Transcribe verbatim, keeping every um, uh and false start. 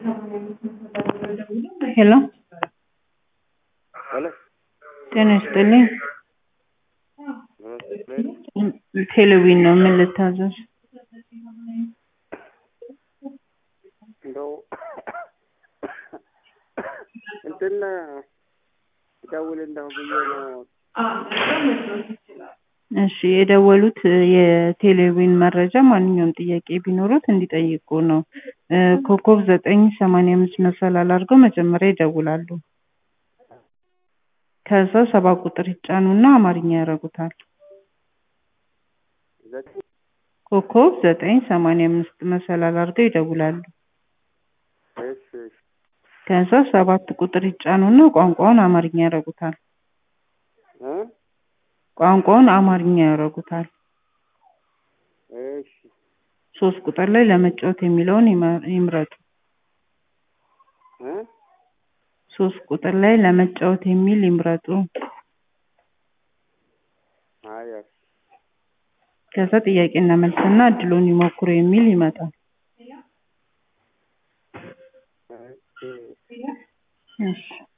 ሄሎ ሄሎ ጤና ይስጥልኝ። ቴሌቪዥን ነው ምን ልታዘዝ? እንደው እንትን ደውል እንደው ብዬ ነው። እሺ የደወሉት የቴሌቪዥን መረጃ ማንኛውም ጥያቄ ቢኖሩት እንዲጠይቁ ነው። ኮከብ ዘጠኝ ሰማንያ አምስት መሰላል አድርገው መጀመሪያ ይደውላሉ። ከዛ ሰባት ቁጥር ይጫኑና አማርኛ ያደርጉታል። ዘጠኝ ኮከብ ዘጠኝ ሰማንያ አምስት መሰላል አድርገው ይደውላሉ። እሺ እሺ ከዛ ሰባት ቁጥር ይጫኑና ቋንቋውን አማርኛ ያደርጉታል። እ ቋንቋውን አማርኛ ያደርጉታል። እሺ ሶስት ቁጥር ላይ ለመጫወት የሚለውን ይመ- ይምረጡ። እ ሶስት ቁጥር ላይ ለመጫወት የሚል ይምረጡ። አይ አይ ከዛ ጥያቄና መልስና እድሉን ይሞክሩ የሚል ይመጣል። እሺ እሺ